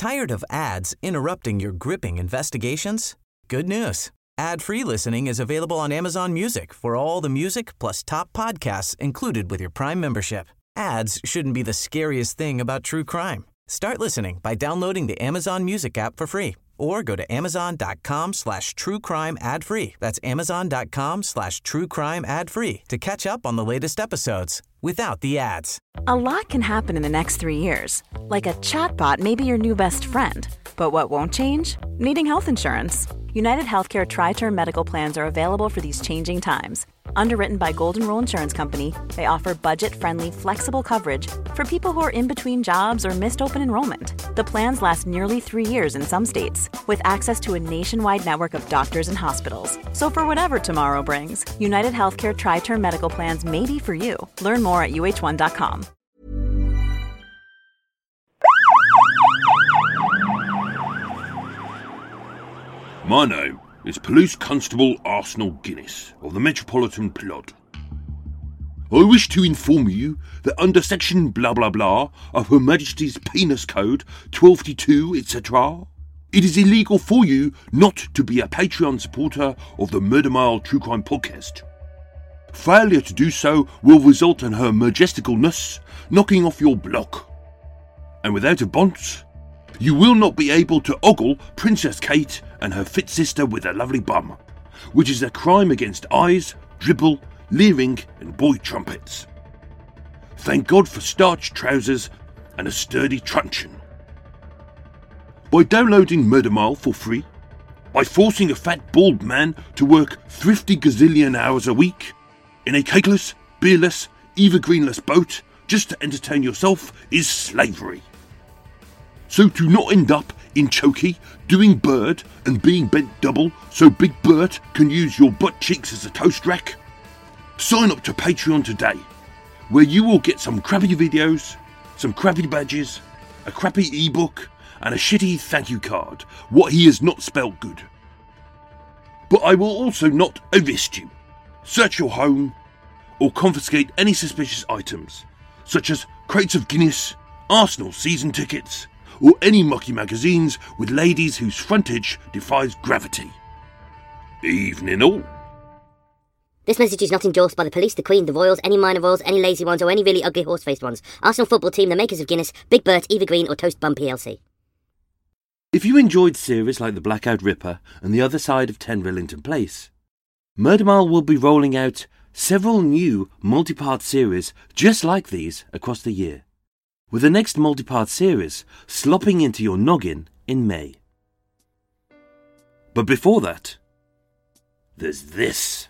Tired of ads interrupting your gripping investigations? Good news. Ad-free listening is available on Amazon Music for all the music plus top podcasts included with your Prime membership. Ads shouldn't be the scariest thing about true crime. Start listening by downloading the Amazon Music app for free or go to amazon.com/truecrime ad-free. That's amazon.com/truecrime ad-free to catch up on the latest episodes without the ads. A lot can happen in the next 3 years. Like a chatbot may be your new best friend. But what won't change? Needing health insurance. United Healthcare Tri-Term Medical Plans are available for these changing times. Underwritten by Golden Rule Insurance Company, they offer budget-friendly, flexible coverage for people who are in between jobs or missed open enrollment. The plans last nearly 3 years in some states, with access to a nationwide network of doctors and hospitals. So for whatever tomorrow brings, United Healthcare Tri-Term Medical Plans may be for you. Learn more at uh1.com. My name is Police Constable Arsenal Guinness of the Metropolitan Plot. I wish to inform you that under section blah blah blah of Her Majesty's Penis Code 1252 etc., it is illegal for you not to be a Patreon supporter of the Murder Mile True Crime Podcast. Failure to do so will result in Her Majesticalness knocking off your block. And without a bonce, you will not be able to ogle Princess Kate and her fit sister with a lovely bum, which is a crime against eyes, dribble, leering and boy trumpets. Thank God for starched trousers and a sturdy truncheon. By downloading Murder Mile for free, by forcing a fat bald man to work 50 gazillion hours a week in a cakeless, beerless, evergreenless boat just to entertain yourself is slavery. So to not end up in chokey, doing bird and being bent double so Big Bert can use your butt cheeks as a toast rack, sign up to Patreon today, where you will get some crappy videos, some crappy badges, a crappy ebook and a shitty thank you card, what he has not spelt good. But I will also not arrest you, search your home or confiscate any suspicious items, such as crates of Guinness, Arsenal season tickets, or any mucky magazines with ladies whose frontage defies gravity. Evening all. This message is not endorsed by the police, the Queen, the Royals, any minor royals, any lazy ones, or any really ugly horse-faced ones. Arsenal Football Team, the makers of Guinness, Big Bert, Evergreen, or Toast Bum PLC. If you enjoyed series like The Blackout Ripper and The Other Side of 10 Rillington Place, Murder Mile will be rolling out several new multi-part series just like these across the year, with the next multi-part series slopping into your noggin in May. But before that, there's this.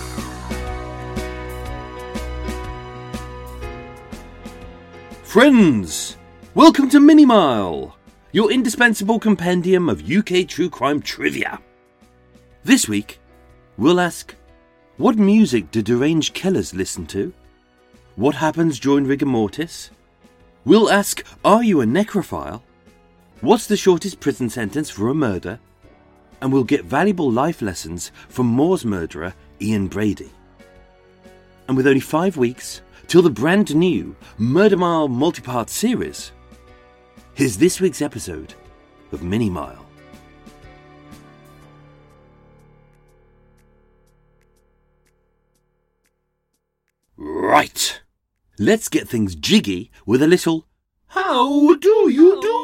Friends, welcome to Mini Mile, your indispensable compendium of UK true crime trivia. This week, we'll ask, what music do deranged killers listen to? What happens during rigor mortis? We'll ask, are you a necrophile? What's the shortest prison sentence for a murder? And we'll get valuable life lessons from Moore's murderer, Ian Brady. And with only 5 weeks till the brand new Murder Mile multi-part series, here's this week's episode of Mini Mile. Right, let's get things jiggy with a little How do you do?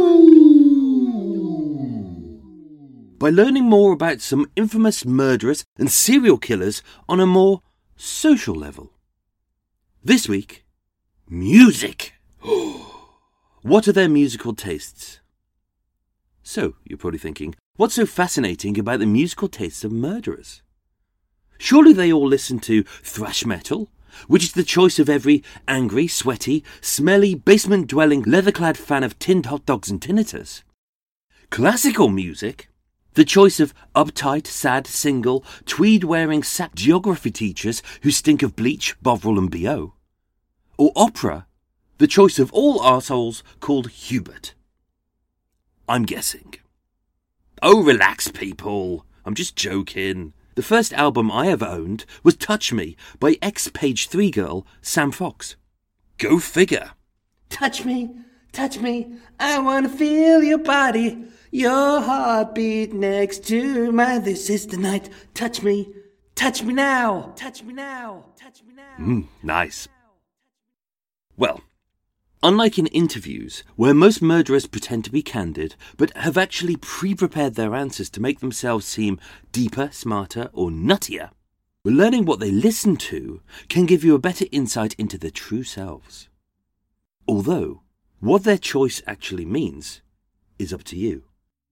By learning more about some infamous murderers and serial killers on a more social level. This week, music. What are their musical tastes? So, you're probably thinking, what's so fascinating about the musical tastes of murderers? Surely they all listen to thrash metal, which is the choice of every angry, sweaty, smelly, basement-dwelling, leather-clad fan of tinned hot dogs and tinnitus. Classical music, the choice of uptight, sad, single, tweed-wearing sap geography teachers who stink of bleach, Bovril and B.O. Or opera, the choice of all arseholes called Hubert. I'm guessing. Oh, relax, people. I'm just joking. The first album I ever owned was Touch Me by ex-Page 3 girl Sam Fox. Go figure. Touch me, touch me. I wanna feel your body, your heartbeat next to mine. This is the night. Touch me now. Touch me now. Touch me now. Nice. Well, unlike in interviews, where most murderers pretend to be candid, but have actually pre-prepared their answers to make themselves seem deeper, smarter, or nuttier, learning what they listen to can give you a better insight into their true selves. Although, what their choice actually means is up to you.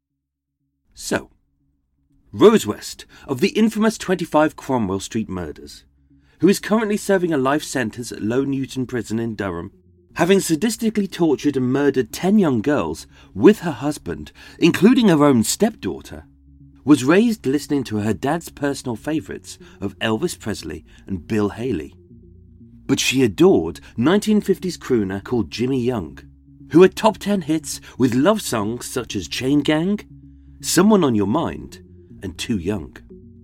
So, Rose West, of the infamous 25 Cromwell Street murders, who is currently serving a life sentence at Low Newton Prison in Durham, having sadistically tortured and murdered 10 young girls with her husband, including her own stepdaughter, was raised listening to her dad's personal favourites of Elvis Presley and Bill Haley. But she adored 1950s crooner called Jimmy Young, who had top 10 hits with love songs such as Chain Gang, Someone on Your Mind, and Too Young.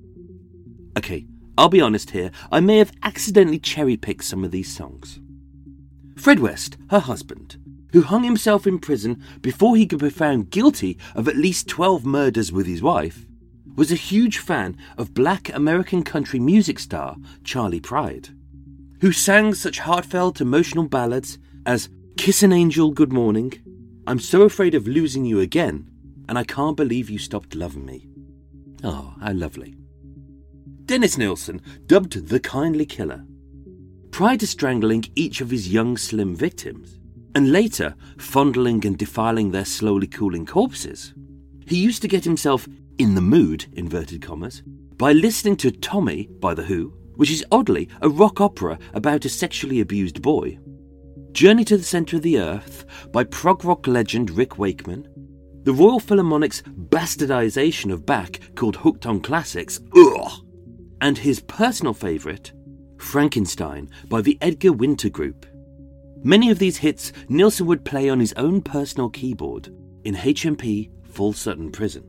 Okay, I'll be honest here, I may have accidentally cherry-picked some of these songs. Fred West, her husband, who hung himself in prison before he could be found guilty of at least 12 murders with his wife, was a huge fan of black American country music star Charley Pride, who sang such heartfelt emotional ballads as Kiss an Angel Good Morning, I'm So Afraid of Losing You Again, and I Can't Believe You Stopped Loving Me. Oh, how lovely. Dennis Nilsen, dubbed the Kindly Killer, prior to strangling each of his young slim victims, and later fondling and defiling their slowly cooling corpses, he used to get himself in the mood, inverted commas, by listening to Tommy by The Who, which is oddly a rock opera about a sexually abused boy, Journey to the Centre of the Earth by prog rock legend Rick Wakeman, the Royal Philharmonic's bastardization of Bach called Hooked on Classics, and his personal favourite, Frankenstein by the Edgar Winter Group. Many of these hits Nilsen would play on his own personal keyboard in HMP Full Sutton Prison.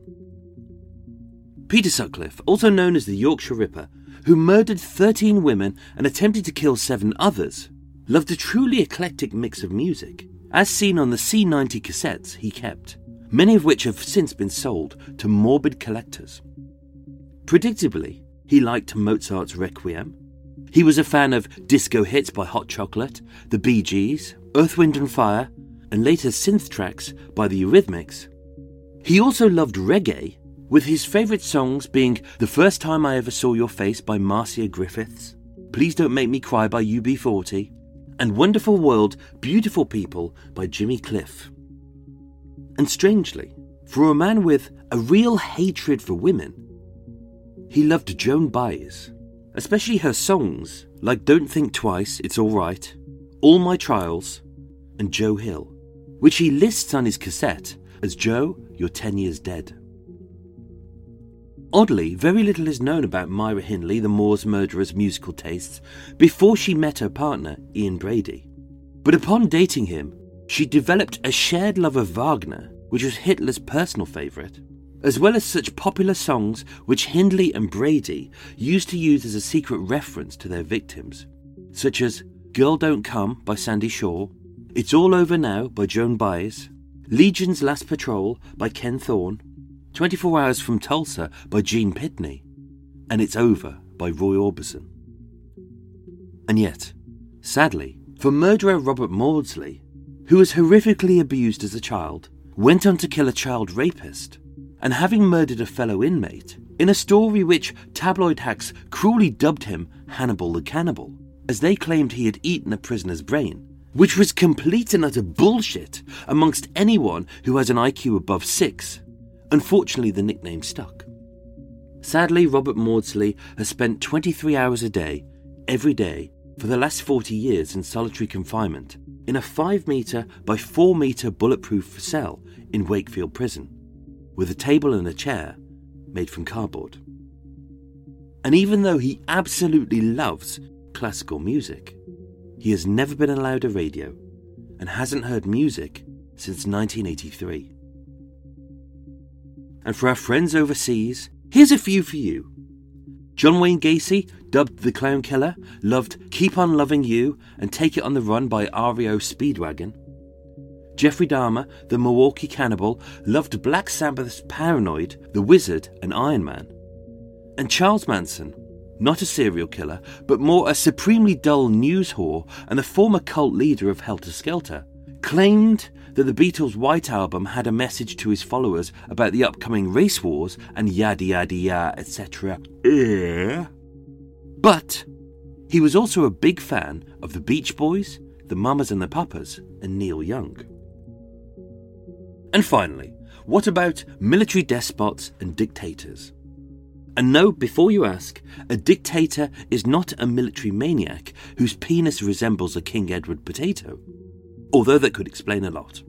Peter Sutcliffe, also known as the Yorkshire Ripper, who murdered 13 women and attempted to kill 7 others, loved a truly eclectic mix of music, as seen on the C90 cassettes he kept, many of which have since been sold to morbid collectors. Predictably, he liked Mozart's Requiem. He was a fan of disco hits by Hot Chocolate, the Bee Gees, Earth, Wind and Fire, and later synth tracks by the Eurythmics. He also loved reggae, with his favourite songs being The First Time I Ever Saw Your Face by Marcia Griffiths, Please Don't Make Me Cry by UB40, and Wonderful World, Beautiful People by Jimmy Cliff. And strangely, for a man with a real hatred for women, he loved Joan Baez, especially her songs like Don't Think Twice, It's Alright, All My Trials, and Joe Hill, which he lists on his cassette as Joe, You're 10 Years Dead. Oddly, very little is known about Myra Hindley, the Moors murderer's musical tastes, before she met her partner, Ian Brady. But upon dating him, she developed a shared love of Wagner, which was Hitler's personal favourite, as well as such popular songs which Hindley and Brady used to use as a secret reference to their victims, such as Girl Don't Come by Sandy Shaw, It's All Over Now by Joan Baez, Legion's Last Patrol by Ken Thorne, 24 Hours from Tulsa by Gene Pitney, and It's Over by Roy Orbison. And yet, sadly, for murderer Robert Maudsley, who was horrifically abused as a child, went on to kill a child rapist, and having murdered a fellow inmate, in a story which tabloid hacks cruelly dubbed him Hannibal the Cannibal, as they claimed he had eaten a prisoner's brain, which was complete and utter bullshit amongst anyone who has an IQ above 6. Unfortunately, the nickname stuck. Sadly, Robert Maudsley has spent 23 hours a day, every day, for the last 40 years in solitary confinement, in a 5-metre by 4-metre bulletproof cell in Wakefield Prison, with a table and a chair made from cardboard. And even though he absolutely loves classical music, he has never been allowed a radio and hasn't heard music since 1983. And for our friends overseas, here's a few for you. John Wayne Gacy, dubbed the Clown Killer, loved Keep On Loving You and Take It On The Run by REO Speedwagon. Jeffrey Dahmer, the Milwaukee Cannibal, loved Black Sabbath's Paranoid, The Wizard and Iron Man. And Charles Manson, not a serial killer, but more a supremely dull news whore and the former cult leader of Helter Skelter, claimed that the Beatles' White Album had a message to his followers about the upcoming race wars and yada yada yada, etc. But he was also a big fan of the Beach Boys, the Mamas and the Papas, and Neil Young. And finally, what about military despots and dictators? And no, before you ask, a dictator is not a military maniac whose penis resembles a King Edward potato, although that could explain a lot.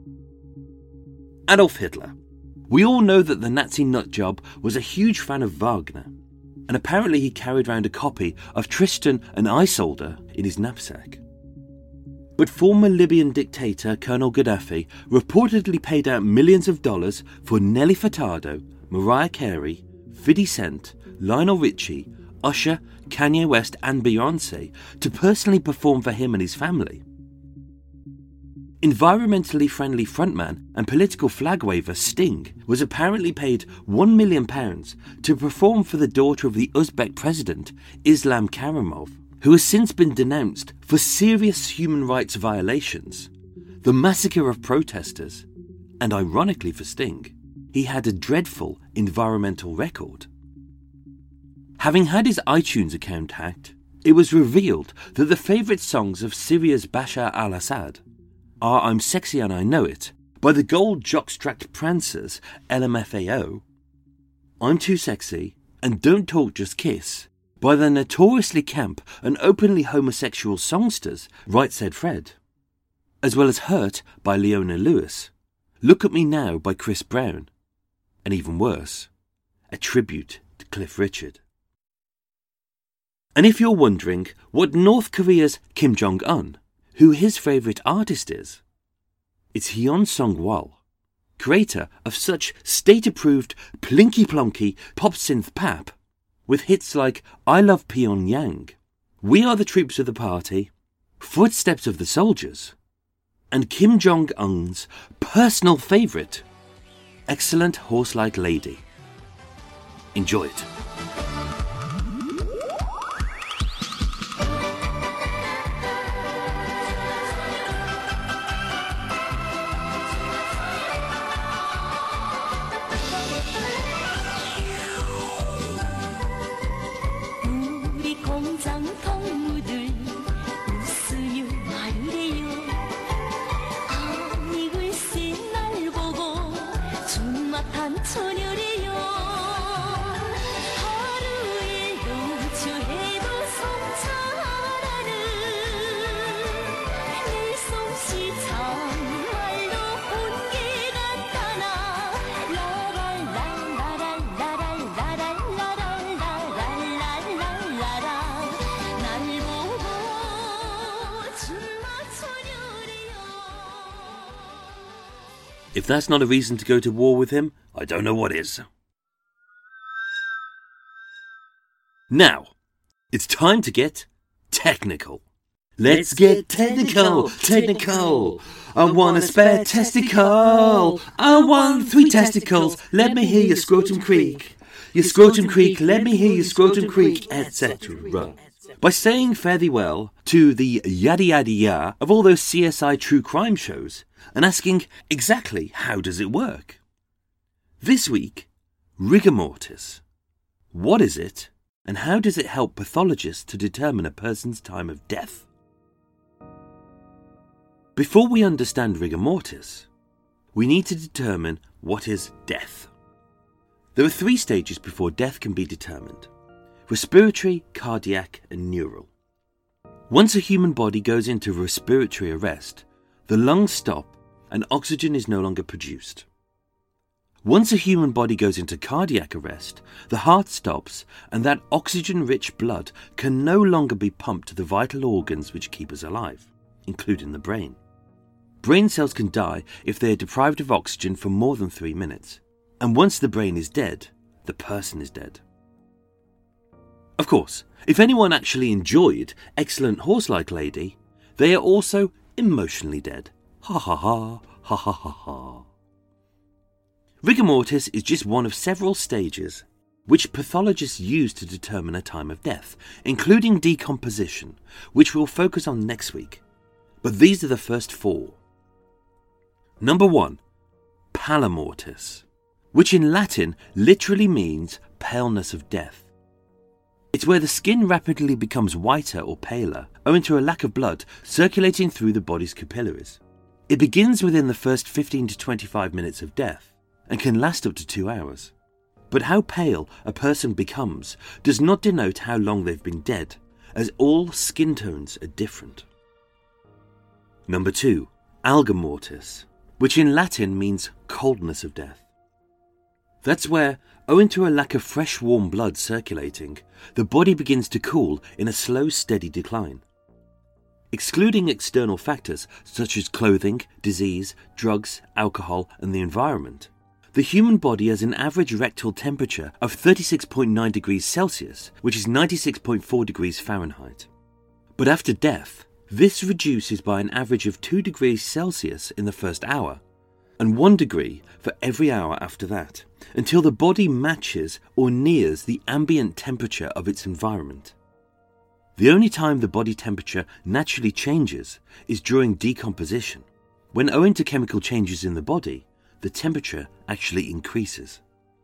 Adolf Hitler. We all know that the Nazi nutjob was a huge fan of Wagner, and apparently he carried around a copy of Tristan and Isolde in his knapsack. But former Libyan dictator Colonel Gaddafi reportedly paid out millions of dollars for Nelly Furtado, Mariah Carey, 50 Cent, Lionel Richie, Usher, Kanye West and Beyoncé to personally perform for him and his family. Environmentally friendly frontman and political flag waver Sting was apparently paid £1 million to perform for the daughter of the Uzbek president, Islam Karimov, who has since been denounced for serious human rights violations, the massacre of protesters, and ironically for Sting, he had a dreadful environmental record. Having had his iTunes account hacked, it was revealed that the favourite songs of Syria's Bashar al-Assad are I'm Sexy and I Know It by the gold jockstrapped prancers LMFAO, I'm Too Sexy and Don't Talk Just Kiss by the notoriously camp and openly homosexual songsters Right Said Fred, as well as Hurt by Leona Lewis, Look at Me Now by Chris Brown, and even worse, a tribute to Cliff Richard. And if you're wondering what North Korea's Kim Jong-un, who his favourite artist is, it's Hyun Sung-wol, creator of such state-approved plinky-plonky pop-synth pap, with hits like I Love Pyongyang, We Are the Troops of the Party, Footsteps of the Soldiers, and Kim Jong-un's personal favourite, Excellent Horse-Like Lady. Enjoy it. If that's not a reason to go to war with him, I don't know what is. Now, it's time to get technical. Let's get technical. I want a spare testicle. I want 3 testicles. Let me hear your scrotum creak. Your scrotum creak, let me hear your scrotum creak, etc. By saying fare thee well to the yada yada yada of all those CSI true crime shows and asking exactly how does it work. This week, rigor mortis. What is it and how does it help pathologists to determine a person's time of death? Before we understand rigor mortis, we need to determine what is death. There are 3 stages before death can be determined: respiratory, cardiac, and neural. Once a human body goes into respiratory arrest, the lungs stop and oxygen is no longer produced. Once a human body goes into cardiac arrest, the heart stops and that oxygen-rich blood can no longer be pumped to the vital organs which keep us alive, including the brain. Brain cells can die if they are deprived of oxygen for more than 3 minutes, and once the brain is dead, the person is dead. Of course, if anyone actually enjoyed Excellent Horse-Like Lady, they are also emotionally dead, Ha ha ha, ha ha ha ha. Rigor mortis is just one of several stages which pathologists use to determine a time of death, including decomposition, which we'll focus on next week. But these are the first four. Number 1. Pallor mortis, which in Latin literally means paleness of death. It's where the skin rapidly becomes whiter or paler owing to a lack of blood circulating through the body's capillaries. It begins within the first 15 to 25 minutes of death and can last up to 2 hours. But how pale a person becomes does not denote how long they've been dead, as all skin tones are different. Number 2. Algor mortis, which in Latin means coldness of death. That's where, owing to a lack of fresh warm blood circulating, the body begins to cool in a slow, steady decline. Excluding external factors such as clothing, disease, drugs, alcohol, and the environment, the human body has an average rectal temperature of 36.9 degrees Celsius, which is 96.4 degrees Fahrenheit. But after death, this reduces by an average of 2 degrees Celsius in the first hour, and 1 degree for every hour after that, until the body matches or nears the ambient temperature of its environment. The only time the body temperature naturally changes is during decomposition, when owing to chemical changes in the body, the temperature actually increases.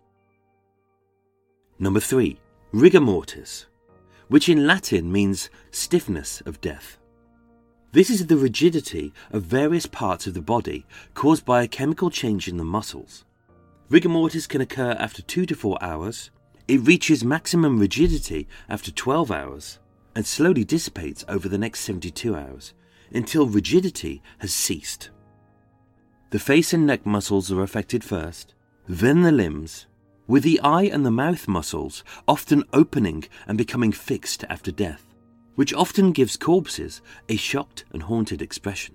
Number 3. Rigor mortis, which in Latin means stiffness of death. This is the rigidity of various parts of the body caused by a chemical change in the muscles. Rigor mortis can occur after 2 to 4 hours. It reaches maximum rigidity after 12 hours and slowly dissipates over the next 72 hours until rigidity has ceased. The face and neck muscles are affected first, then the limbs, with the eye and the mouth muscles often opening and becoming fixed after death, which often gives corpses a shocked and haunted expression.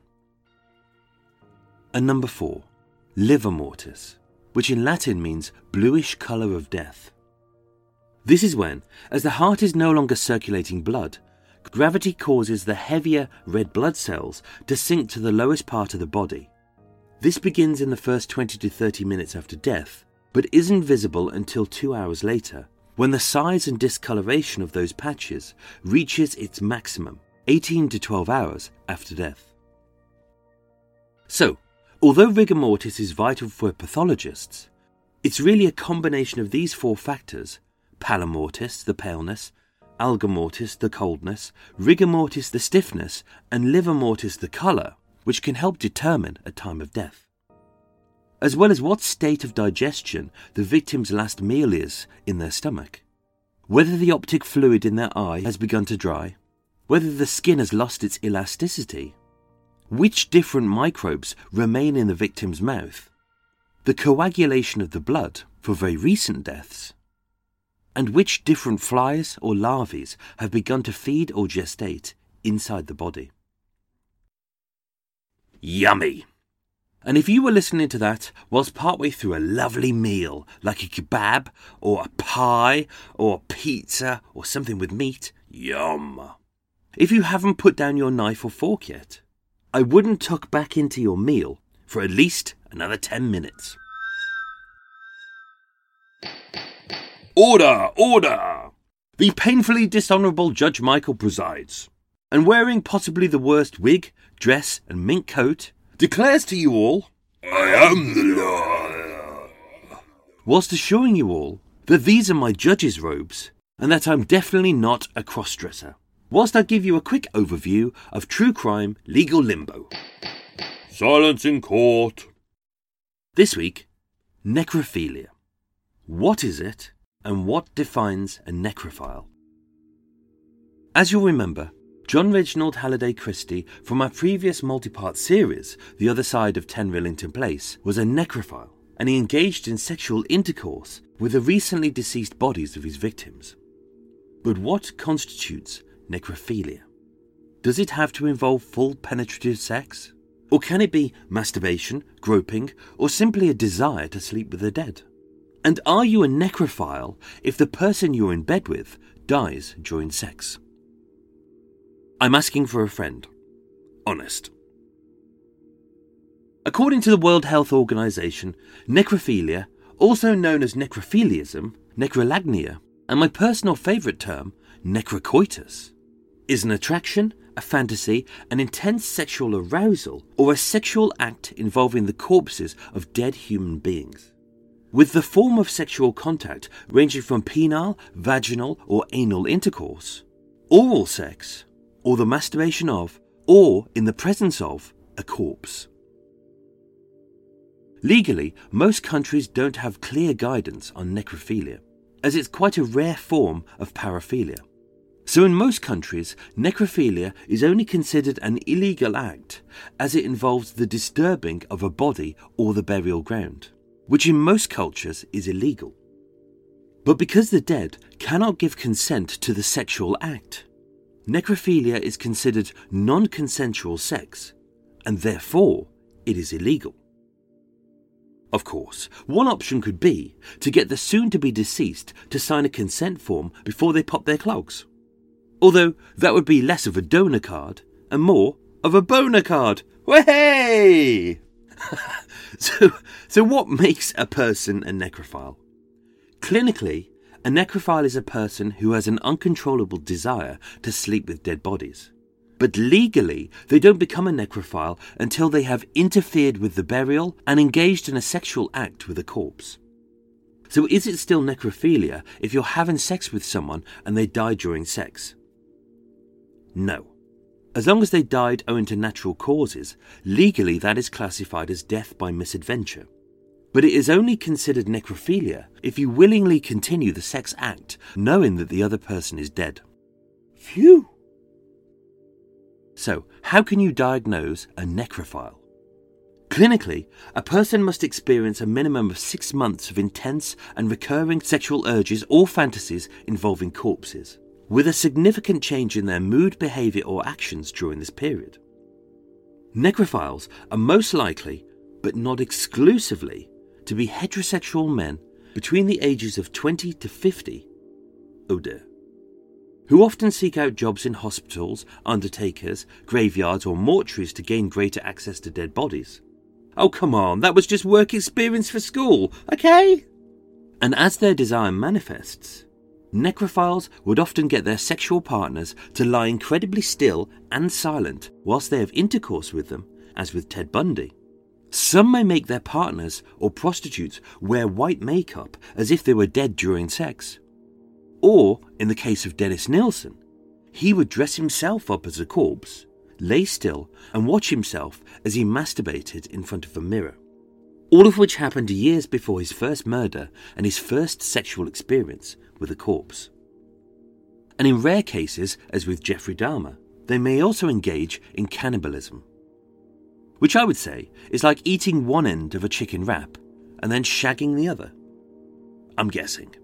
And number 4, livor mortis, which in Latin means bluish colour of death. This is when, as the heart is no longer circulating blood, gravity causes the heavier red blood cells to sink to the lowest part of the body. This begins in the first 20 to 30 minutes after death, but isn't visible until 2 hours later, when the size and discoloration of those patches reaches its maximum, 18 to 12 hours after death. So, although rigor mortis is vital for pathologists, it's really a combination of these 4 factors: pallor mortis, the paleness, algor mortis, the coldness, rigor mortis, the stiffness, and livor mortis, the colour, which can help determine a time of death, as well as what state of digestion the victim's last meal is in their stomach, whether the optic fluid in their eye has begun to dry, whether the skin has lost its elasticity, which different microbes remain in the victim's mouth, the coagulation of the blood for very recent deaths, and which different flies or larvae have begun to feed or gestate inside the body. Yummy! And if you were listening to that whilst partway through a lovely meal, like a kebab, or a pie, or a pizza, or something with meat, yum! If you haven't put down your knife or fork yet, I wouldn't tuck back into your meal for at least another 10 minutes. Order! Order! The painfully dishonourable Judge Michael presides, and wearing possibly the worst wig, dress, and mink coat, declares to you all, I am the law, whilst assuring you all that these are my judge's robes, and that I'm definitely not a cross-dresser, whilst I give you a quick overview of true crime legal limbo. Silence in court. This week, necrophilia. What is it, and what defines a necrophile? As you'll remember, John Reginald Halliday Christie, from our previous multi-part series, The Other Side of 10 Rillington Place, was a necrophile, and he engaged in sexual intercourse with the recently deceased bodies of his victims. But what constitutes necrophilia? Does it have to involve full penetrative sex? Or can it be masturbation, groping, or simply a desire to sleep with the dead? And are you a necrophile if the person you're in bed with dies during sex? I'm asking for a friend. Honest. According to the World Health Organization, necrophilia, also known as necrophiliism, necrolagnia, and my personal favourite term, necrocoitus, is an attraction, a fantasy, an intense sexual arousal, or a sexual act involving the corpses of dead human beings, with the form of sexual contact ranging from penile, vaginal, or anal intercourse, oral sex, or the masturbation of, or in the presence of, a corpse. Legally, most countries don't have clear guidance on necrophilia, as it's quite a rare form of paraphilia. So in most countries, necrophilia is only considered an illegal act as it involves the disturbing of a body or the burial ground, which in most cultures is illegal. But because the dead cannot give consent to the sexual act, necrophilia is considered non-consensual sex, and therefore it is illegal. Of course, one option could be to get the soon-to-be-deceased to sign a consent form before they pop their clogs. Although that would be less of a donor card and more of a boner card. Way! So what makes a person a necrophile? Clinically, a necrophile is a person who has an uncontrollable desire to sleep with dead bodies. But legally, they don't become a necrophile until they have interfered with the burial and engaged in a sexual act with a corpse. So is it still necrophilia if you're having sex with someone and they die during sex? No. As long as they died owing to natural causes, legally that is classified as death by misadventure. But it is only considered necrophilia if you willingly continue the sex act knowing that the other person is dead. Phew! So, how can you diagnose a necrophile? Clinically, a person must experience a minimum of 6 months of intense and recurring sexual urges or fantasies involving corpses, with a significant change in their mood, behaviour or actions during this period. Necrophiles are most likely, but not exclusively, to be heterosexual men between the ages of 20 to 50, oh dear, who often seek out jobs in hospitals, undertakers, graveyards or mortuaries to gain greater access to dead bodies. Oh come on, that was just work experience for school, okay? And as their desire manifests, necrophiles would often get their sexual partners to lie incredibly still and silent whilst they have intercourse with them, as with Ted Bundy. Some may make their partners or prostitutes wear white makeup as if they were dead during sex. Or, in the case of Dennis Nilsen, he would dress himself up as a corpse, lay still and watch himself as he masturbated in front of a mirror. All of which happened years before his first murder and his first sexual experience with a corpse. And in rare cases, as with Jeffrey Dahmer, they may also engage in cannibalism, which I would say is like eating one end of a chicken wrap and then shagging the other. I'm guessing.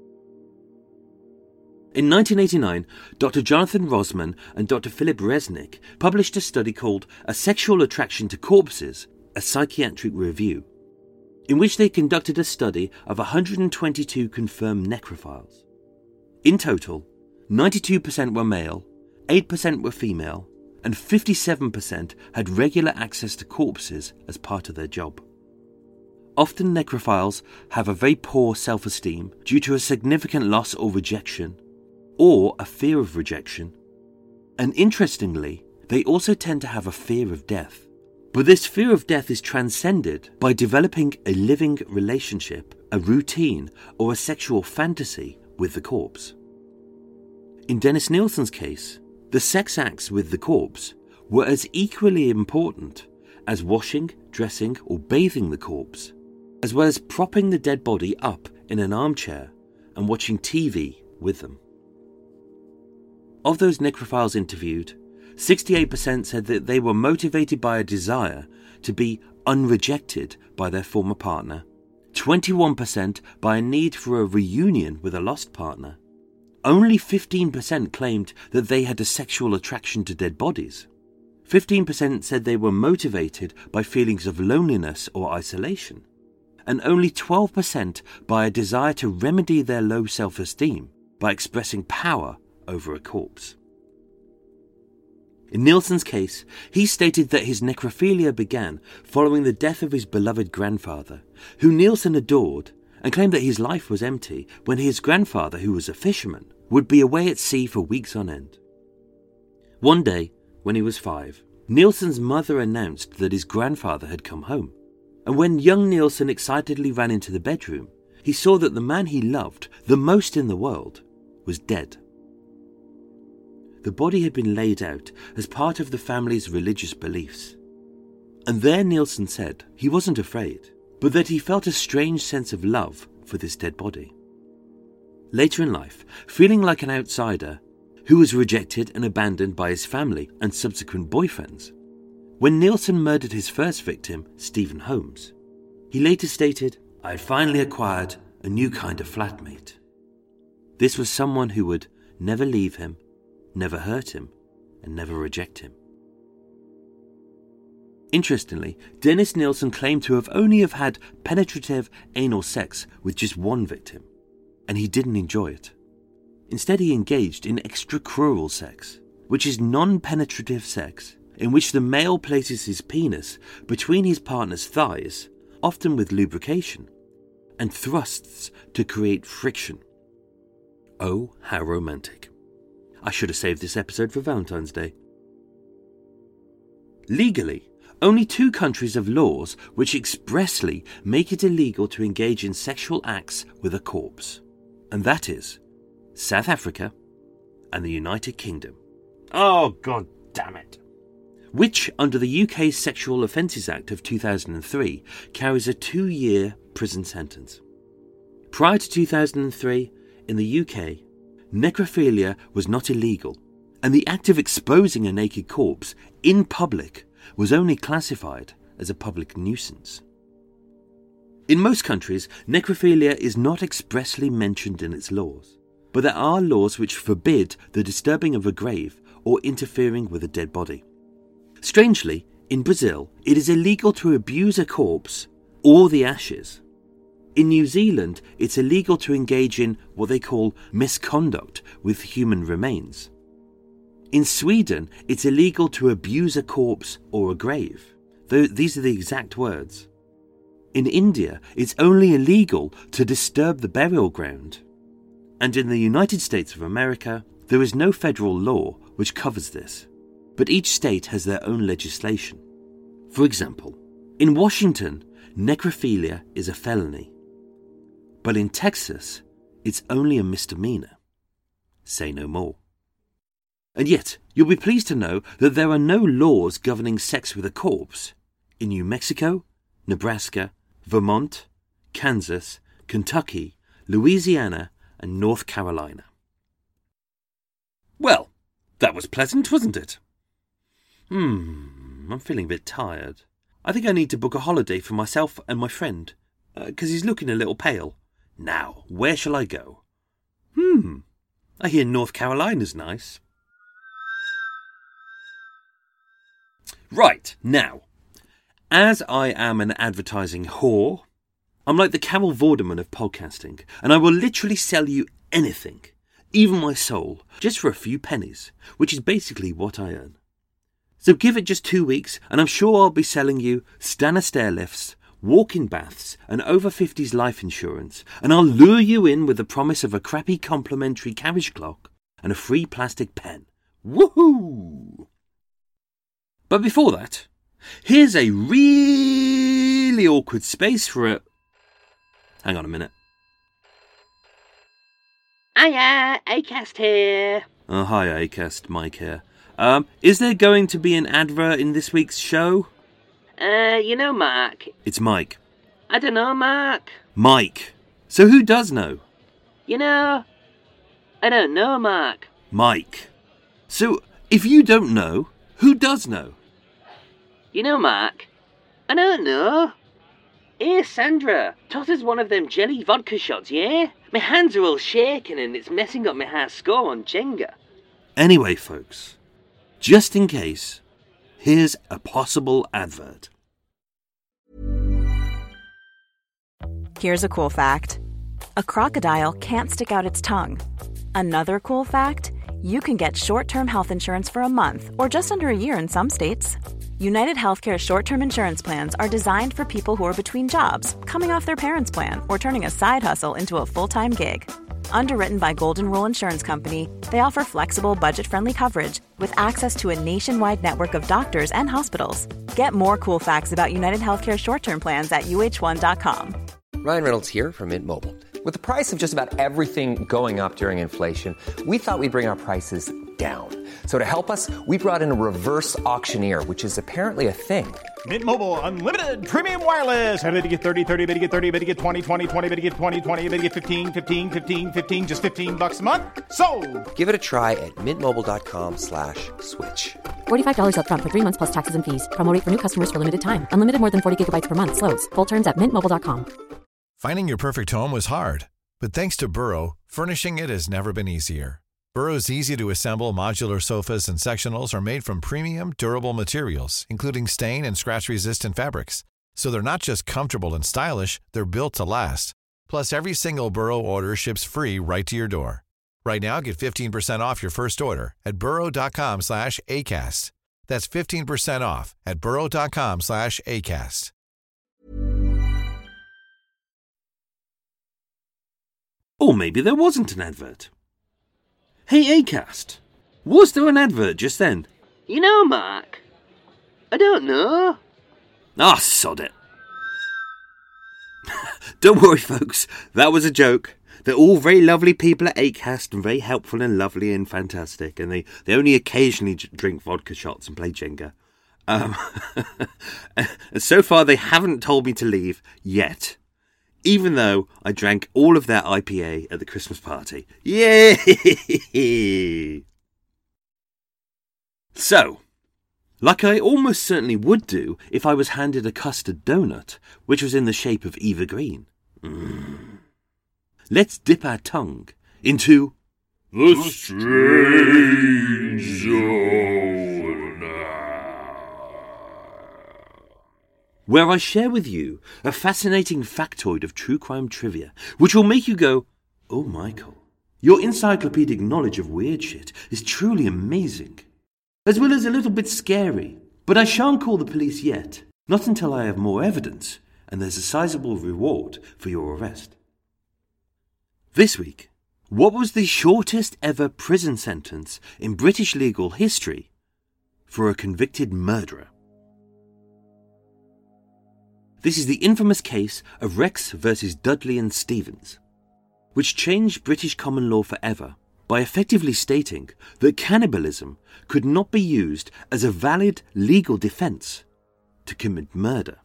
In 1989, Dr. Jonathan Rosman and Dr. Philip Resnick published a study called A Sexual Attraction to Corpses, a Psychiatric Review, in which they conducted a study of 122 confirmed necrophiles. In total, 92% were male, 8% were female, and 57% had regular access to corpses as part of their job. Often necrophiles have a very poor self-esteem due to a significant loss or rejection, or a fear of rejection. And interestingly, they also tend to have a fear of death. But this fear of death is transcended by developing a living relationship, a routine, or a sexual fantasy with the corpse. In Dennis Nilsen's case, the sex acts with the corpse were as equally important as washing, dressing, or bathing the corpse, as well as propping the dead body up in an armchair and watching TV with them. Of those necrophiles interviewed, 68% said that they were motivated by a desire to be unrejected by their former partner, 21% by a need for a reunion with a lost partner. Only 15% claimed that they had a sexual attraction to dead bodies. 15% said they were motivated by feelings of loneliness or isolation. And only 12% by a desire to remedy their low self-esteem by expressing power over a corpse. In Nielsen's case, he stated that his necrophilia began following the death of his beloved grandfather, who Nielsen adored, and claimed that his life was empty when his grandfather, who was a fisherman, would be away at sea for weeks on end. One day, when he was 5, Nielsen's mother announced that his grandfather had come home, and when young Nielsen excitedly ran into the bedroom, he saw that the man he loved the most in the world was dead. The body had been laid out as part of the family's religious beliefs. And there Nielsen said he wasn't afraid, but that he felt a strange sense of love for this dead body. Later in life, feeling like an outsider who was rejected and abandoned by his family and subsequent boyfriends, when Nielsen murdered his first victim, Stephen Holmes, he later stated, "I had finally acquired a new kind of flatmate. This was someone who would never leave him, never hurt him, and never reject him." Interestingly, Dennis Nielsen claimed to have only had penetrative anal sex with just one victim, and he didn't enjoy it. Instead, he engaged in extracrural sex, which is non-penetrative sex in which the male places his penis between his partner's thighs, often with lubrication, and thrusts to create friction. Oh, how romantic. I should have saved this episode for Valentine's Day. Legally, only 2 countries have laws which expressly make it illegal to engage in sexual acts with a corpse, and that is South Africa and the United Kingdom. Oh, god damn it. Which, under the UK's Sexual Offences Act of 2003, carries a 2-year prison sentence. Prior to 2003, in the UK, necrophilia was not illegal, and the act of exposing a naked corpse in public was only classified as a public nuisance. In most countries, necrophilia is not expressly mentioned in its laws, but there are laws which forbid the disturbing of a grave or interfering with a dead body. Strangely, in Brazil, it is illegal to abuse a corpse or the ashes. In New Zealand, it's illegal to engage in what they call misconduct with human remains. In Sweden, it's illegal to abuse a corpse or a grave, though these are the exact words. In India, it's only illegal to disturb the burial ground. And in the United States of America, there is no federal law which covers this, but each state has their own legislation. For example, in Washington, necrophilia is a felony. But in Texas, it's only a misdemeanor. Say no more. And yet, you'll be pleased to know that there are no laws governing sex with a corpse in New Mexico, Nebraska, Vermont, Kansas, Kentucky, Louisiana, and North Carolina. Well, that was pleasant, wasn't it? I'm feeling a bit tired. I think I need to book a holiday for myself and my friend, 'cause he's looking a little pale. Now, where shall I go? I hear North Carolina's nice. Right, now, as I am an advertising whore, I'm like the Carol Vorderman of podcasting, and I will literally sell you anything, even my soul, just for a few pennies, which is basically what I earn. So give it just 2 weeks, and I'm sure I'll be selling you Stannah stairlifts, walk-in baths, and over 50s life insurance, and I'll lure you in with the promise of a crappy complimentary carriage clock and a free plastic pen. Woohoo! But before that, here's a really awkward space for a... Hang on a minute. Hiya, Acast here. Oh, hi, Acast, Mike here. Is there going to be an advert in this week's show? Mark. It's Mike. I don't know, Mark. Mike. So who does know? I don't know, Mark. Mike. So, if you don't know, who does know? Mark, I don't know. Here, Sandra, toss us one of them jelly vodka shots, yeah? My hands are all shaking and it's messing up my high score on Jenga. Anyway, folks, just in case, here's a possible advert. Here's a cool fact. A crocodile can't stick out its tongue. Another cool fact, you can get short-term health insurance for a month or just under a year in some states. United Healthcare short-term insurance plans are designed for people who are between jobs, coming off their parents' plan, or turning a side hustle into a full-time gig. Underwritten by Golden Rule Insurance Company, they offer flexible, budget-friendly coverage with access to a nationwide network of doctors and hospitals. Get more cool facts about United Healthcare short-term plans at uh1.com. Ryan Reynolds here from Mint Mobile. With the price of just about everything going up during inflation, we thought we'd bring our prices down. So to help us, we brought in a reverse auctioneer, which is apparently a thing. Mint Mobile Unlimited Premium Wireless. How to get 30, 30, bit to get 30, bit to get 20, 20, 20, bit to get 20, 20, bit to get 15, 15, 15, 15, just $15 a month? Sold! Give it a try at mintmobile.com/switch. $45 up front for 3 months plus taxes and fees. Promo rate for new customers for limited time. Unlimited more than 40 gigabytes per month. Slows full terms at mintmobile.com. Finding your perfect home was hard, but thanks to Burrow, furnishing it has never been easier. Burrow's easy-to-assemble modular sofas and sectionals are made from premium, durable materials, including stain and scratch-resistant fabrics. So they're not just comfortable and stylish, they're built to last. Plus, every single Burrow order ships free right to your door. Right now, get 15% off your first order at burrow.com/ACAST. That's 15% off at burrow.com/ACAST. Or maybe there wasn't an advert. Hey, Acast, was there an advert just then? You know, Mark, I don't know. Ah, sod it. Don't worry, folks, that was a joke. They're all very lovely people at Acast and very helpful and lovely and fantastic, and they only occasionally drink vodka shots and play Jenga. And so far they haven't told me to leave yet. Even though I drank all of their IPA at the Christmas party. Yay! So, like I almost certainly would do if I was handed a custard donut, which was in the shape of Eva Green. Let's dip our tongue into The Strange Zone, where I share with you a fascinating factoid of true crime trivia, which will make you go, "Oh, Michael, your encyclopedic knowledge of weird shit is truly amazing," as well as a little bit scary. But I shan't call the police yet, not until I have more evidence, and there's a sizable reward for your arrest. This week, what was the shortest ever prison sentence in British legal history for a convicted murderer? This is the infamous case of Rex versus Dudley and Stevens, which changed British common law forever by effectively stating that cannibalism could not be used as a valid legal defence to commit murder.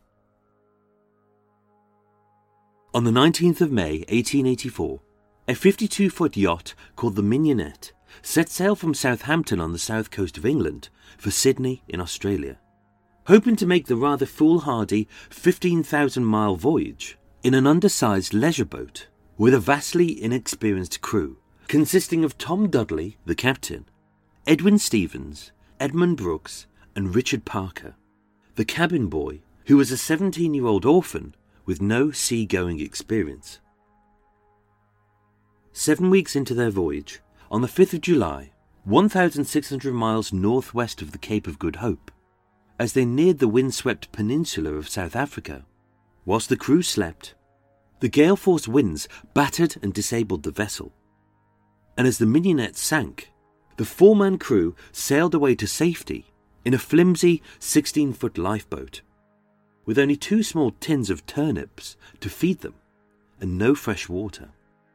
On the 19th of May 1884, a 52-foot yacht called the Mignonette set sail from Southampton on the south coast of England for Sydney in Australia, hoping to make the rather foolhardy 15,000-mile voyage in an undersized leisure boat with a vastly inexperienced crew consisting of Tom Dudley, the captain, Edwin Stevens, Edmund Brooks, and Richard Parker, the cabin boy who was a 17-year-old orphan with no sea-going experience. 7 weeks into their voyage, on the 5th of July, 1,600 miles northwest of the Cape of Good Hope, as they neared the windswept peninsula of South Africa, whilst the crew slept, the gale-force winds battered and disabled the vessel, and as the Mignonette sank, the 4-man crew sailed away to safety in a flimsy 16-foot lifeboat, with only 2 small tins of turnips to feed them, and no fresh water.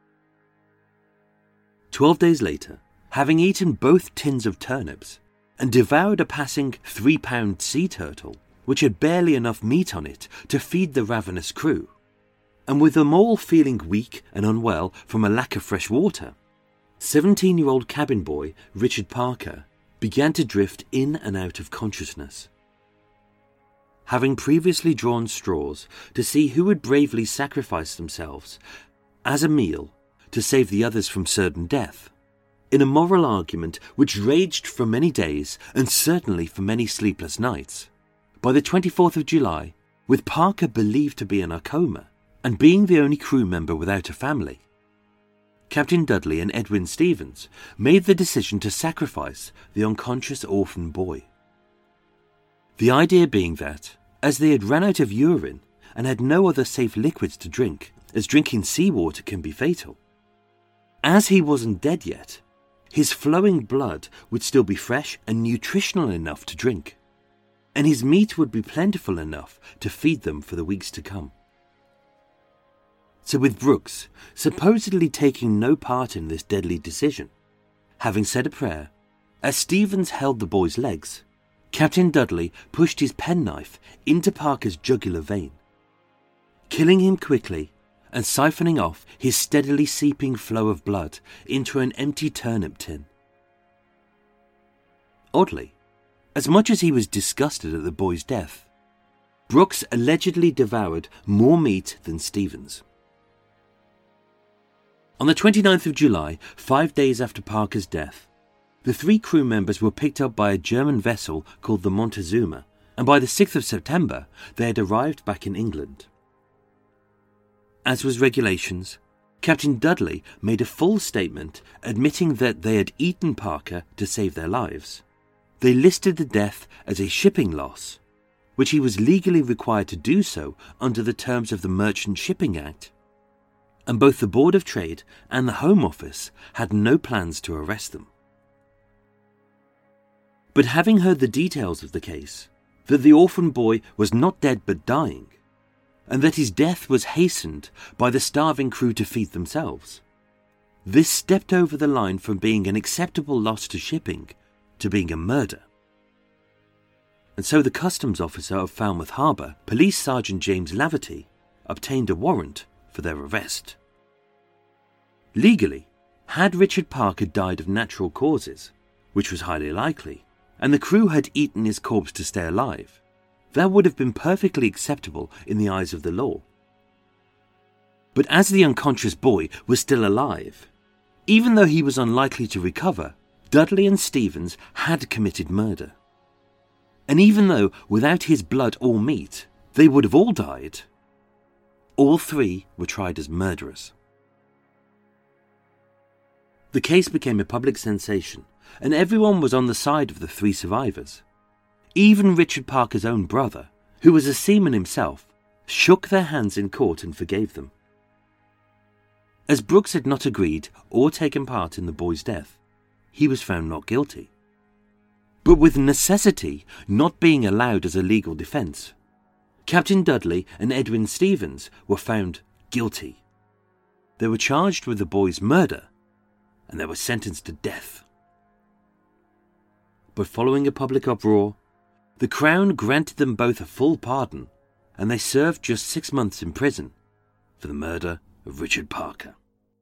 12 days later, having eaten both tins of turnips, and devoured a passing 3-pound sea turtle, which had barely enough meat on it to feed the ravenous crew, and with them all feeling weak and unwell from a lack of fresh water, 17-year-old cabin boy Richard Parker began to drift in and out of consciousness. Having previously drawn straws to see who would bravely sacrifice themselves as a meal to save the others from certain death, in a moral argument which raged for many days and certainly for many sleepless nights, by the 24th of July, with Parker believed to be in a coma and being the only crew member without a family, Captain Dudley and Edwin Stevens made the decision to sacrifice the unconscious orphan boy. The idea being that, as they had run out of urine and had no other safe liquids to drink, as drinking seawater can be fatal, as he wasn't dead yet, his flowing blood would still be fresh and nutritional enough to drink, and his meat would be plentiful enough to feed them for the weeks to come. So with Brooks supposedly taking no part in this deadly decision, having said a prayer, as Stevens held the boy's legs, Captain Dudley pushed his penknife into Parker's jugular vein, killing him quickly and siphoning off his steadily seeping flow of blood into an empty turnip tin. Oddly, as much as he was disgusted at the boy's death, Brooks allegedly devoured more meat than Stevens. On the 29th of July, 5 days after Parker's death, the 3 crew members were picked up by a German vessel called the Montezuma, and by the 6th of September they had arrived back in England. As was regulations, Captain Dudley made a full statement admitting that they had eaten Parker to save their lives. They listed the death as a shipping loss, which he was legally required to do so under the terms of the Merchant Shipping Act, and both the Board of Trade and the Home Office had no plans to arrest them. But having heard the details of the case, that the orphan boy was not dead but dying, and that his death was hastened by the starving crew to feed themselves, this stepped over the line from being an acceptable loss to shipping to being a murder. And so the customs officer of Falmouth Harbour, Police Sergeant James Laverty, obtained a warrant for their arrest. Legally, had Richard Parker died of natural causes, which was highly likely, and the crew had eaten his corpse to stay alive, that would have been perfectly acceptable in the eyes of the law. But as the unconscious boy was still alive, even though he was unlikely to recover, Dudley and Stevens had committed murder. And even though without his blood or meat they would have all died, all 3 were tried as murderers. The case became a public sensation, and everyone was on the side of the 3 survivors. Even Richard Parker's own brother, who was a seaman himself, shook their hands in court and forgave them. As Brooks had not agreed or taken part in the boy's death, he was found not guilty. But with necessity not being allowed as a legal defence, Captain Dudley and Edwin Stevens were found guilty. They were charged with the boy's murder, and they were sentenced to death. But following a public uproar, the Crown granted them both a full pardon, and they served just 6 months in prison for the murder of Richard Parker.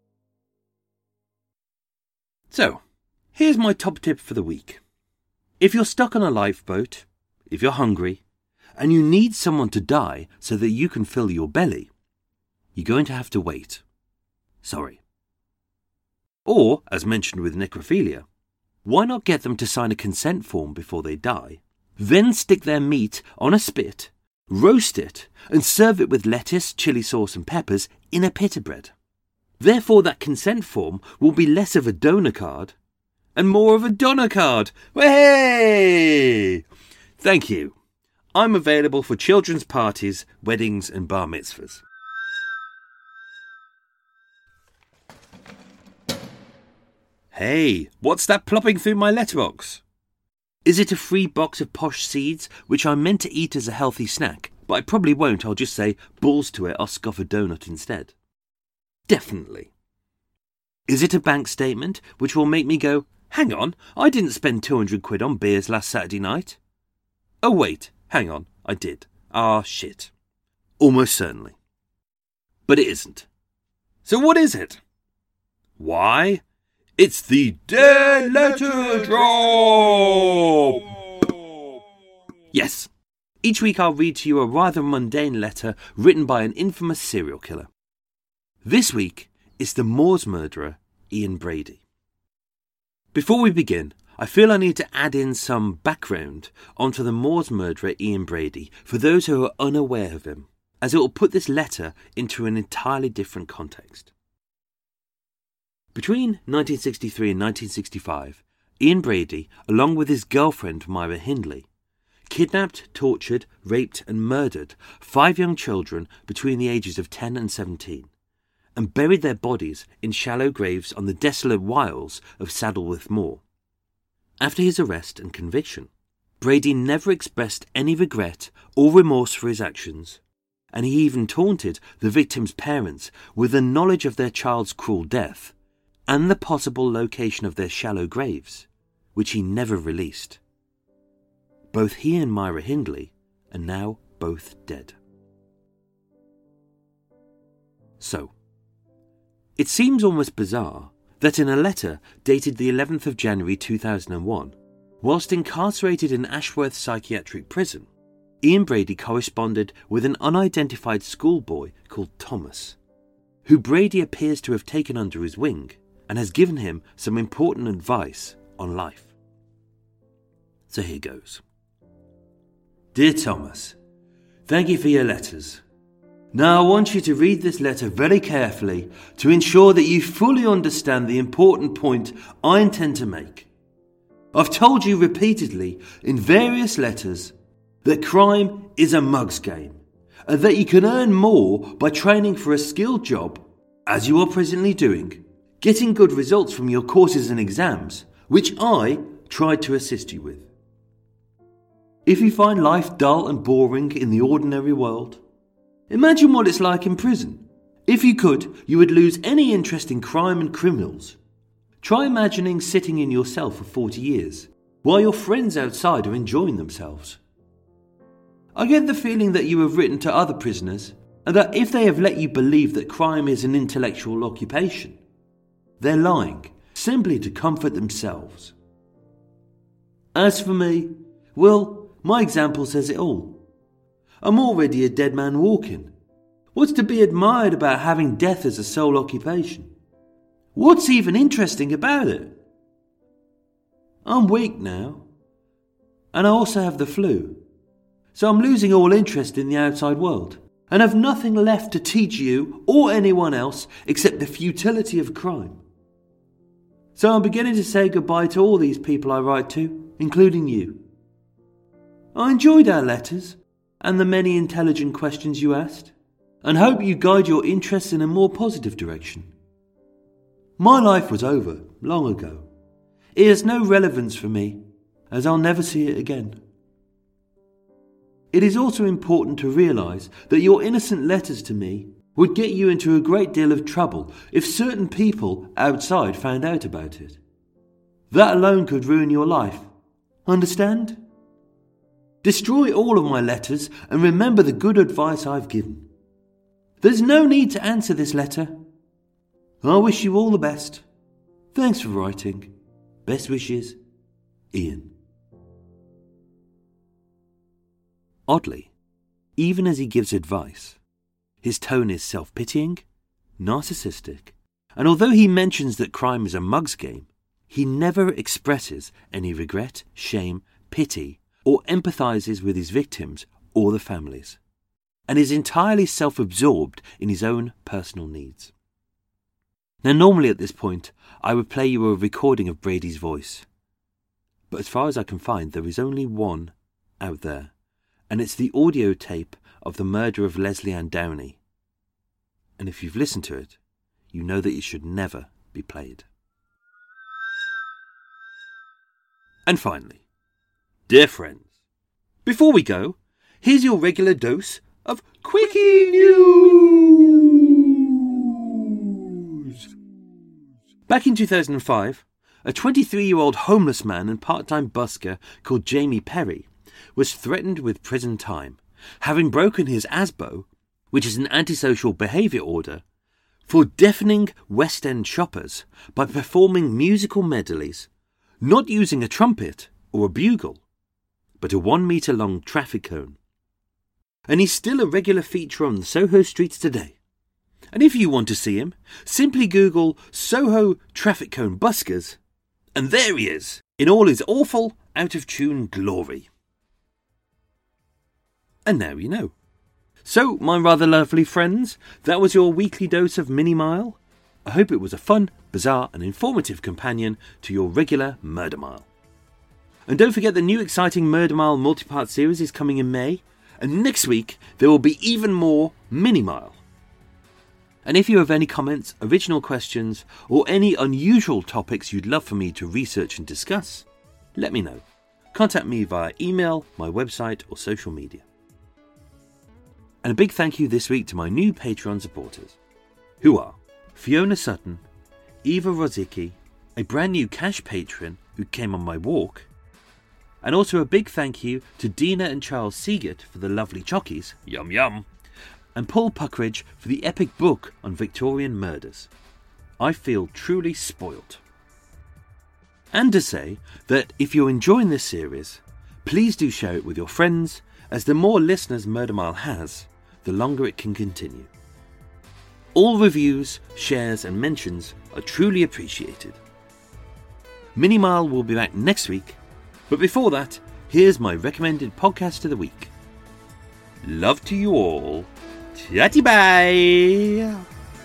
So, here's my top tip for the week. If you're stuck on a lifeboat, if you're hungry, and you need someone to die so that you can fill your belly, you're going to have to wait. Sorry. Or, as mentioned with necrophilia, why not get them to sign a consent form before they die, then stick their meat on a spit, roast it, and serve it with lettuce, chili sauce and peppers in a pita bread. Therefore that consent form will be less of a donor card and more of a donor card. Hey! Thank you. I'm available for children's parties, weddings and bar mitzvahs. Hey, what's that plopping through my letterbox? Is it a free box of posh seeds, which I meant to eat as a healthy snack, but I probably won't, I'll just say, balls to it, I'll scoff a donut instead? Definitely. Is it a bank statement, which will make me go, hang on, I didn't spend 200 quid on beers last Saturday night? Oh wait, hang on, I did. Ah, shit. Almost certainly. But it isn't. So what is it? Why? It's the Dead Letter Drop! Yes. Each week I'll read to you a rather mundane letter written by an infamous serial killer. This week is the Moors murderer, Ian Brady. Before we begin, I feel I need to add in some background onto the Moors murderer, Ian Brady, for those who are unaware of him, as it will put this letter into an entirely different context. Between 1963 and 1965, Ian Brady, along with his girlfriend Myra Hindley, kidnapped, tortured, raped and murdered 5 young children between the ages of 10 and 17, and buried their bodies in shallow graves on the desolate wilds of Saddleworth Moor. After his arrest and conviction, Brady never expressed any regret or remorse for his actions, and he even taunted the victims' parents with the knowledge of their child's cruel death and the possible location of their shallow graves, which he never released. Both he and Myra Hindley are now both dead. So, it seems almost bizarre that in a letter dated the 11th of January 2001, whilst incarcerated in Ashworth Psychiatric Prison, Ian Brady corresponded with an unidentified schoolboy called Thomas, who Brady appears to have taken under his wing and has given him some important advice on life. So here goes. Dear Thomas, thank you for your letters. Now I want you to read this letter very carefully to ensure that you fully understand the important point I intend to make. I've told you repeatedly in various letters that crime is a mug's game and that you can earn more by training for a skilled job, as you are presently doing, getting good results from your courses and exams, which I tried to assist you with. If you find life dull and boring in the ordinary world, imagine what it's like in prison. If you could, you would lose any interest in crime and criminals. Try imagining sitting in your cell for 40 years, while your friends outside are enjoying themselves. I get the feeling that you have written to other prisoners, and that if they have let you believe that crime is an intellectual occupation, they're lying, simply to comfort themselves. As for me, well, my example says it all. I'm already a dead man walking. What's to be admired about having death as a sole occupation? What's even interesting about it? I'm weak now, and I also have the flu, so I'm losing all interest in the outside world, and have nothing left to teach you or anyone else except the futility of crime. So I'm beginning to say goodbye to all these people I write to, including you. I enjoyed our letters and the many intelligent questions you asked, and hope you guide your interests in a more positive direction. My life was over long ago. It has no relevance for me, as I'll never see it again. It is also important to realise that your innocent letters to me would get you into a great deal of trouble if certain people outside found out about it. That alone could ruin your life. Understand? Destroy all of my letters and remember the good advice I've given. There's no need to answer this letter. I wish you all the best. Thanks for writing. Best wishes, Ian. Oddly, even as he gives advice, his tone is self-pitying, narcissistic, and although he mentions that crime is a mug's game, he never expresses any regret, shame, pity, or empathises with his victims or the families, and is entirely self-absorbed in his own personal needs. Now, normally at this point, I would play you a recording of Brady's voice, but as far as I can find, there is only one out there, and it's the audio tape of the murder of Leslie Ann Downey. And if you've listened to it, you know that it should never be played. And finally, dear friends, before we go, here's your regular dose of Quickie News. Back in 2005, a 23-year-old homeless man and part-time busker called Jamie Perry was threatened with prison time, having broken his ASBO, which is an antisocial behaviour order, for deafening West End shoppers by performing musical medleys, not using a trumpet or a bugle, but a 1-metre-long traffic cone. And he's still a regular feature on the Soho streets today. And if you want to see him, simply Google Soho traffic cone buskers, and there he is, in all his awful, out-of-tune glory. And now you know. So, my rather lovely friends, that was your weekly dose of Mini Mile. I hope it was a fun, bizarre and informative companion to your regular Murder Mile. And don't forget the new exciting Murder Mile multi-part series is coming in May, and next week there will be even more Mini Mile. And if you have any comments, original questions, or any unusual topics you'd love for me to research and discuss, let me know. Contact me via email, my website or social media. And a big thank you this week to my new Patreon supporters, who are Fiona Sutton, Eva Rozicki, a brand new cash patron who came on my walk, and also a big thank you to Dina and Charles Seagate for the lovely chockies, yum yum, and Paul Puckridge for the epic book on Victorian murders. I feel truly spoilt. And to say that if you're enjoying this series, please do share it with your friends, as the more listeners Murder Mile has, the longer it can continue. All reviews, shares and mentions are truly appreciated. Mini Mile will be back next week, but before that, here's my recommended podcast of the week. Love to you all. Chatty bye!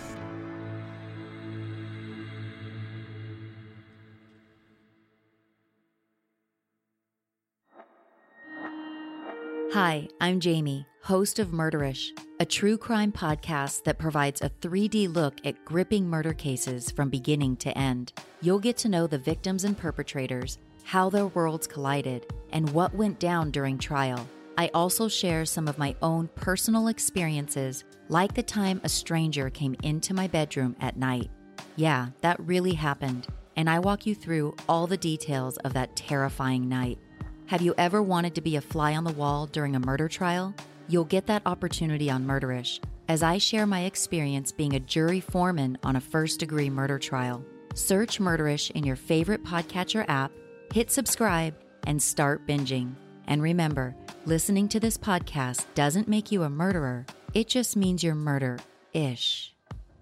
Hi, I'm Jamie, host of Murderish, a true crime podcast that provides a 3D look at gripping murder cases from beginning to end. You'll get to know the victims and perpetrators, how their worlds collided, and what went down during trial. I also share some of my own personal experiences, like the time a stranger came into my bedroom at night. Yeah, that really happened, and I walk you through all the details of that terrifying night. Have you ever wanted to be a fly on the wall during a murder trial? You'll get that opportunity on Murderish, as I share my experience being a jury foreman on a first-degree murder trial. Search Murderish in your favorite podcatcher app, hit subscribe, and start binging. And remember, listening to this podcast doesn't make you a murderer. It just means you're murder-ish.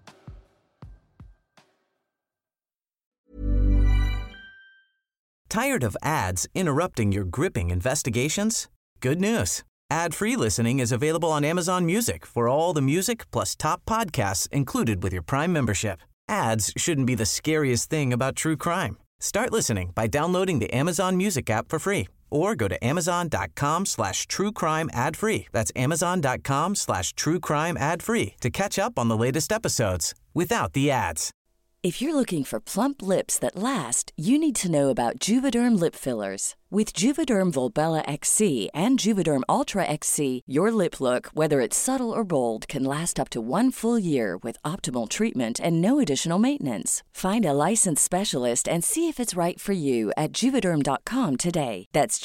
Tired of ads interrupting your gripping investigations? Good news. Ad-free listening is available on Amazon Music for all the music plus top podcasts included with your Prime membership. Ads shouldn't be the scariest thing about true crime. Start listening by downloading the Amazon Music app for free or go to amazon.com/truecrime ad-free. That's amazon.com/truecrime ad-free to catch up on the latest episodes without the ads. If you're looking for plump lips that last, you need to know about Juvederm lip fillers. With Juvederm Volbella XC and Juvederm Ultra XC, your lip look, whether it's subtle or bold, can last up to 1 full year with optimal treatment and no additional maintenance. Find a licensed specialist and see if it's right for you at Juvederm.com today. That's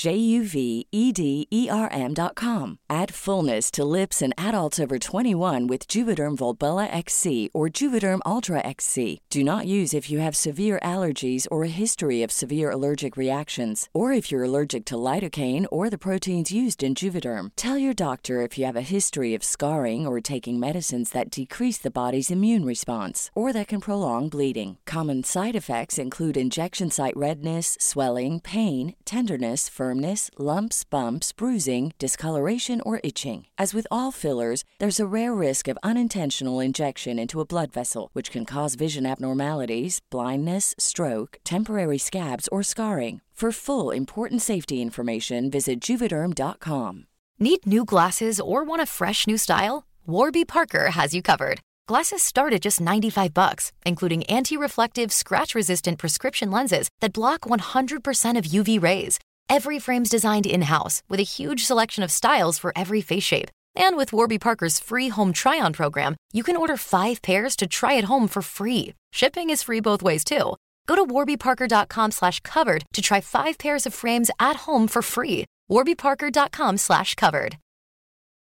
JUVEDERM.com. Add fullness to lips in adults over 21 with Juvederm Volbella XC or Juvederm Ultra XC. Do not use if you have severe allergies or a history of severe allergic reactions, or if you're allergic to lidocaine or the proteins used in Juvederm. Tell your doctor if you have a history of scarring or taking medicines that decrease the body's immune response or that can prolong bleeding. Common side effects include injection site redness, swelling, pain, tenderness, firmness, lumps, bumps, bruising, discoloration, or itching. As with all fillers, there's a rare risk of unintentional injection into a blood vessel, which can cause vision abnormalities, blindness, stroke, temporary scabs, or scarring. For full, important safety information, visit Juvederm.com. Need new glasses or want a fresh new style? Warby Parker has you covered. Glasses start at just $95, including anti-reflective, scratch-resistant prescription lenses that block 100% of UV rays. Every frame's designed in-house with a huge selection of styles for every face shape. And with Warby Parker's free home try-on program, you can order 5 pairs to try at home for free. Shipping is free both ways, too. Go to warbyparker.com/covered to try 5 pairs of frames at home for free. warbyparker.com/covered.